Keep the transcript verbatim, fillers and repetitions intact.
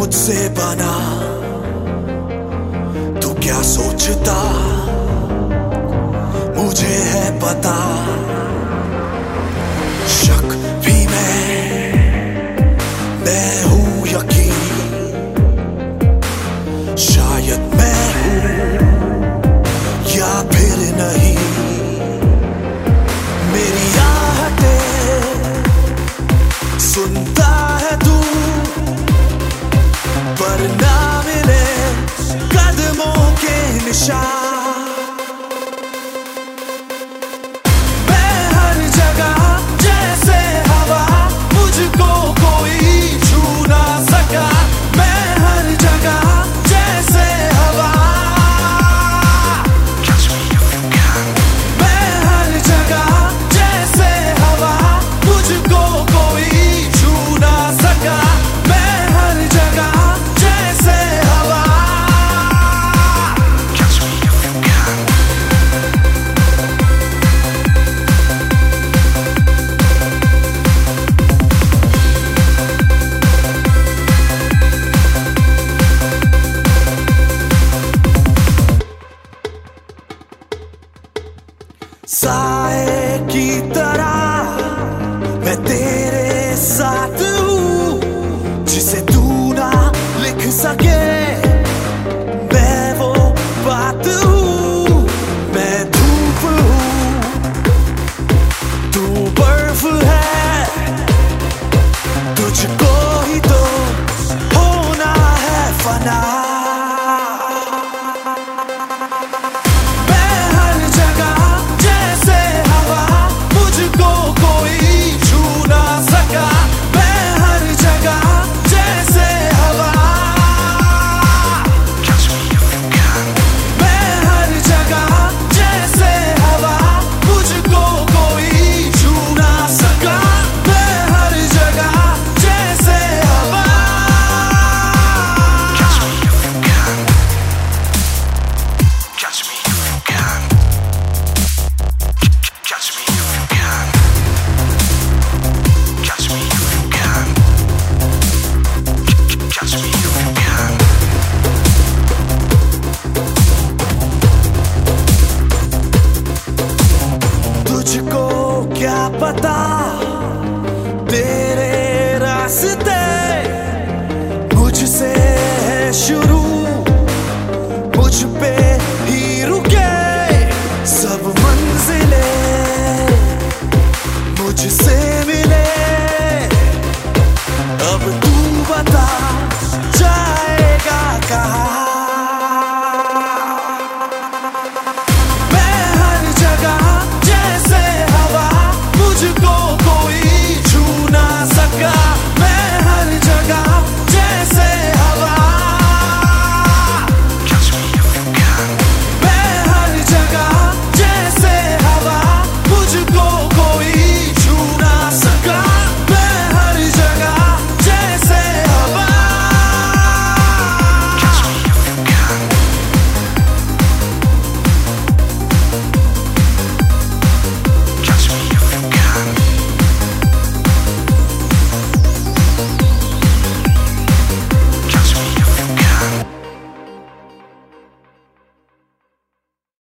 मुझसे बना, तू क्या सोचता मुझे है पता। शक भी मैं मैं हूं यकीन, शायद मैं हूं या फिर नहीं। मेरी आहटें सुनता है तू, पर ना मिले कदमों के निशान। मैं हर जगह जैसे हवा, मुझको कोई छू ना सका। मैं हर जगह जैसे हवा, मैं हर जगह जैसे हवा, मुझको कोई छू ना सका। मैं हर जगह जैसे हवा। साए की तरह मैं तेरे साथ हूँ, जिसे तू ना लिख सके।